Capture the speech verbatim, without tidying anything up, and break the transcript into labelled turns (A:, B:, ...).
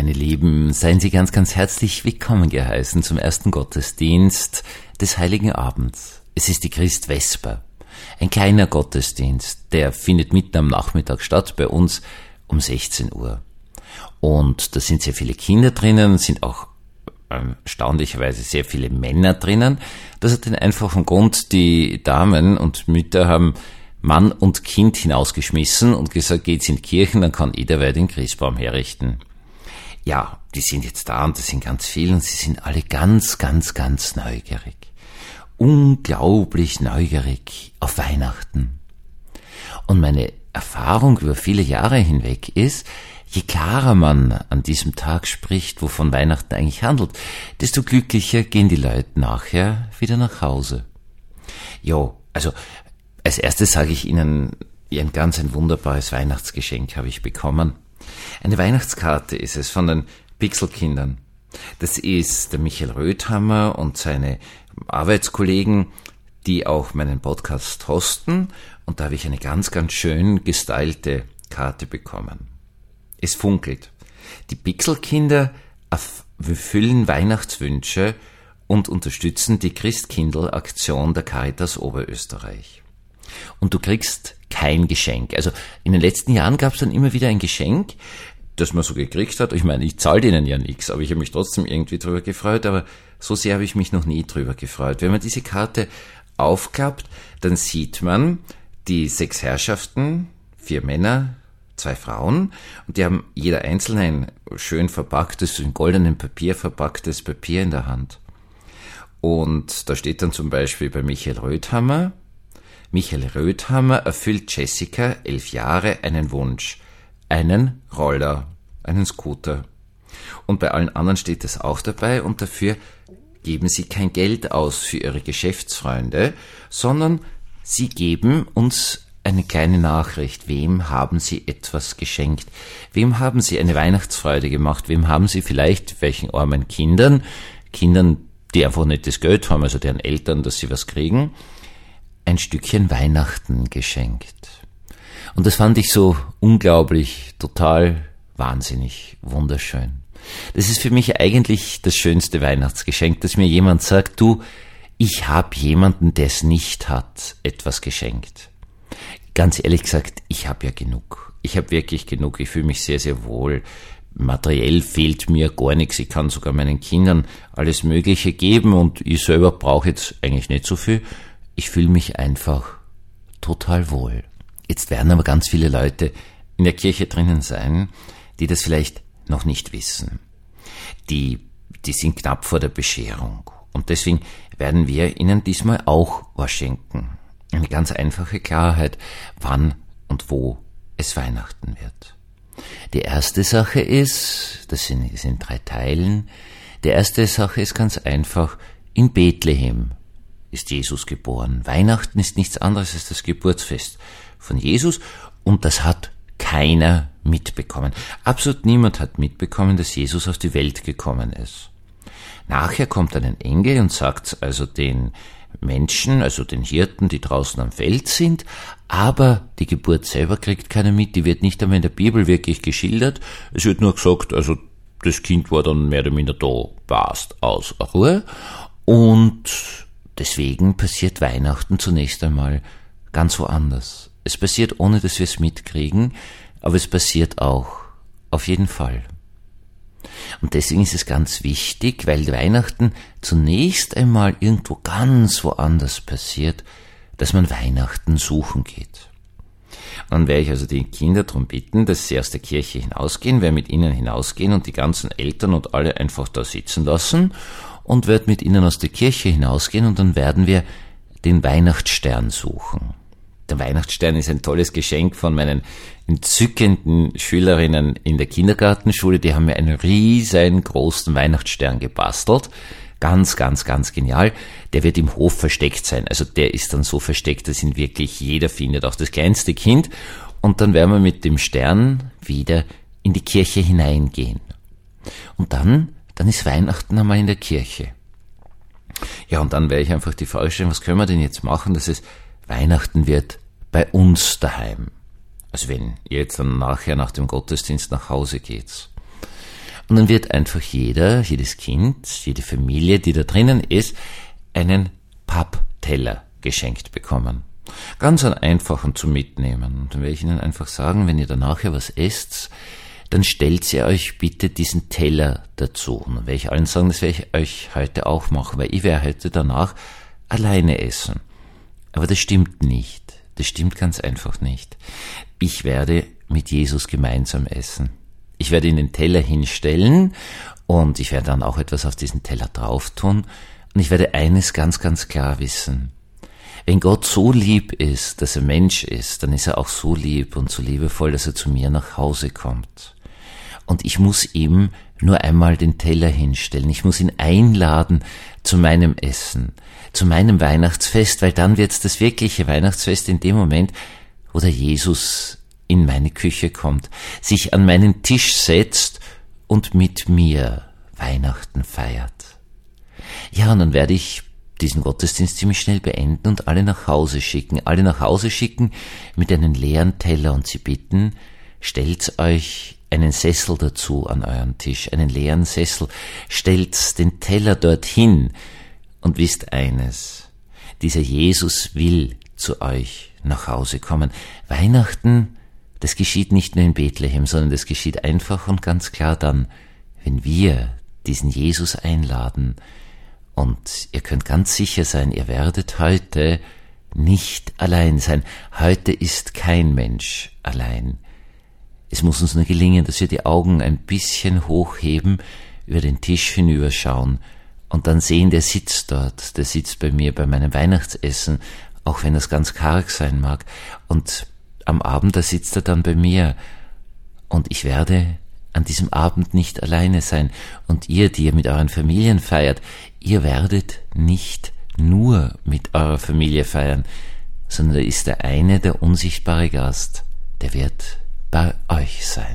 A: Meine Lieben, seien Sie ganz, ganz herzlich willkommen geheißen zum ersten Gottesdienst des Heiligen Abends. Es ist die Christvesper, ein kleiner Gottesdienst, der findet mitten am Nachmittag statt, bei uns um sechzehn Uhr. Und da sind sehr viele Kinder drinnen, sind auch ähm, erstaunlicherweise sehr viele Männer drinnen. Das hat den einfachen Grund, die Damen und Mütter haben Mann und Kind hinausgeschmissen und gesagt, geht's in die Kirchen, dann kann jeder wer den Christbaum herrichten. Ja, die sind jetzt da und das sind ganz viele und sie sind alle ganz, ganz, ganz neugierig. Unglaublich neugierig auf Weihnachten. Und meine Erfahrung über viele Jahre hinweg ist, je klarer man an diesem Tag spricht, wovon Weihnachten eigentlich handelt, desto glücklicher gehen die Leute nachher wieder nach Hause. Jo, also als erstes sage ich Ihnen, ein ganz ein wunderbares Weihnachtsgeschenk habe ich bekommen. Eine Weihnachtskarte ist es von den Pixelkindern. Das ist der Michael Röthammer und seine Arbeitskollegen, die auch meinen Podcast hosten. Und da habe ich eine ganz, ganz schön gestylte Karte bekommen. Es funkelt. Die Pixelkinder erfüllen Weihnachtswünsche und unterstützen die Christkindl-Aktion der Caritas Oberösterreich. Und du kriegst kein Geschenk. Also in den letzten Jahren gab es dann immer wieder ein Geschenk, das man so gekriegt hat. Ich meine, ich zahle denen ja nichts, aber ich habe mich trotzdem irgendwie drüber gefreut, aber so sehr habe ich mich noch nie drüber gefreut. Wenn man diese Karte aufklappt, dann sieht man die sechs Herrschaften, vier Männer, zwei Frauen, und die haben jeder einzelne ein schön verpacktes, in goldenem Papier verpacktes Papier in der Hand. Und da steht dann zum Beispiel bei Michael Röthammer: Michael Röthammer erfüllt Jessica, elf Jahre, einen Wunsch. Einen Roller, einen Scooter. Und bei allen anderen steht das auch dabei und dafür geben sie kein Geld aus für ihre Geschäftsfreunde, sondern sie geben uns eine kleine Nachricht. Wem haben sie etwas geschenkt? Wem haben sie eine Weihnachtsfreude gemacht? Wem haben sie vielleicht, welchen armen Kindern, Kindern, die einfach nicht das Geld haben, also deren Eltern, dass sie was kriegen, ein Stückchen Weihnachten geschenkt. Und das fand ich so unglaublich, total wahnsinnig, wunderschön. Das ist für mich eigentlich das schönste Weihnachtsgeschenk, dass mir jemand sagt, du, ich habe jemanden, der es nicht hat, etwas geschenkt. Ganz ehrlich gesagt, ich habe ja genug. Ich habe wirklich genug, ich fühle mich sehr, sehr wohl. Materiell fehlt mir gar nichts, ich kann sogar meinen Kindern alles Mögliche geben und ich selber brauche jetzt eigentlich nicht so viel. Ich fühle mich einfach total wohl. Jetzt werden aber ganz viele Leute in der Kirche drinnen sein, die das vielleicht noch nicht wissen. Die, die sind knapp vor der Bescherung. Und deswegen werden wir ihnen diesmal auch was schenken. Eine ganz einfache Klarheit, wann und wo es Weihnachten wird. Die erste Sache ist, das sind, das sind drei Teilen, die erste Sache ist ganz einfach, in Bethlehem ist Jesus geboren. Weihnachten ist nichts anderes als das Geburtsfest von Jesus und das hat keiner mitbekommen. Absolut niemand hat mitbekommen, dass Jesus auf die Welt gekommen ist. Nachher kommt ein Engel und sagt also den Menschen, also den Hirten, die draußen am Feld sind, aber die Geburt selber kriegt keiner mit, die wird nicht einmal in der Bibel wirklich geschildert. Es wird nur gesagt, also das Kind war dann mehr oder minder da, passt, aus, Ruhe. Und deswegen passiert Weihnachten zunächst einmal ganz woanders. Es passiert, ohne dass wir es mitkriegen, aber es passiert auch, auf jeden Fall. Und deswegen ist es ganz wichtig, weil Weihnachten zunächst einmal irgendwo ganz woanders passiert, dass man Weihnachten suchen geht. Und dann werde ich also die Kinder darum bitten, dass sie aus der Kirche hinausgehen, werde mit ihnen hinausgehen und die ganzen Eltern und alle einfach da sitzen lassen und werde mit ihnen aus der Kirche hinausgehen und dann werden wir den Weihnachtsstern suchen. Der Weihnachtsstern ist ein tolles Geschenk von meinen entzückenden Schülerinnen in der Kindergartenschule. Die haben mir einen riesengroßen Weihnachtsstern gebastelt. Ganz, ganz, ganz genial. Der wird im Hof versteckt sein. Also der ist dann so versteckt, dass ihn wirklich jeder findet, auch das kleinste Kind. Und dann werden wir mit dem Stern wieder in die Kirche hineingehen. Und dann, dann ist Weihnachten einmal in der Kirche. Ja, und dann werde ich einfach die Frage stellen, was können wir denn jetzt machen, dass es Weihnachten wird bei uns daheim. Also wenn ihr jetzt dann nachher nach dem Gottesdienst nach Hause geht. Und dann wird einfach jeder, jedes Kind, jede Familie, die da drinnen ist, einen Pappteller geschenkt bekommen. Ganz einen einfachen zum Mitnehmen. Und dann werde ich Ihnen einfach sagen, wenn ihr da nachher was esst, dann stellt ihr euch bitte diesen Teller dazu. Und dann werde ich allen sagen, das werde ich euch heute auch machen, weil ich werde heute danach alleine essen. Aber das stimmt nicht. Das stimmt ganz einfach nicht. Ich werde mit Jesus gemeinsam essen. Ich werde ihn den Teller hinstellen und ich werde dann auch etwas auf diesen Teller drauf tun. Und ich werde eines ganz, ganz klar wissen. Wenn Gott so lieb ist, dass er Mensch ist, dann ist er auch so lieb und so liebevoll, dass er zu mir nach Hause kommt. Und ich muss ihm nur einmal den Teller hinstellen. Ich muss ihn einladen zu meinem Essen, zu meinem Weihnachtsfest, weil dann wird's das wirkliche Weihnachtsfest in dem Moment, wo der Jesus in meine Küche kommt, sich an meinen Tisch setzt und mit mir Weihnachten feiert. Ja, und dann werde ich diesen Gottesdienst ziemlich schnell beenden und alle nach Hause schicken, alle nach Hause schicken mit einem leeren Teller und sie bitten, stellt euch einen Sessel dazu an euren Tisch, einen leeren Sessel, stellt den Teller dorthin und wisst eines, dieser Jesus will zu euch nach Hause kommen. Weihnachten, das geschieht nicht nur in Bethlehem, sondern das geschieht einfach und ganz klar dann, wenn wir diesen Jesus einladen. Und ihr könnt ganz sicher sein, ihr werdet heute nicht allein sein. Heute ist kein Mensch allein. Es muss uns nur gelingen, dass wir die Augen ein bisschen hochheben, über den Tisch hinüberschauen und dann sehen, der sitzt dort, der sitzt bei mir bei meinem Weihnachtsessen, auch wenn das ganz karg sein mag. Und am Abend, da sitzt er dann bei mir und ich werde an diesem Abend nicht alleine sein. Und ihr, die ihr mit euren Familien feiert, ihr werdet nicht nur mit eurer Familie feiern, sondern da ist der eine, der unsichtbare Gast, der wird bei euch sein.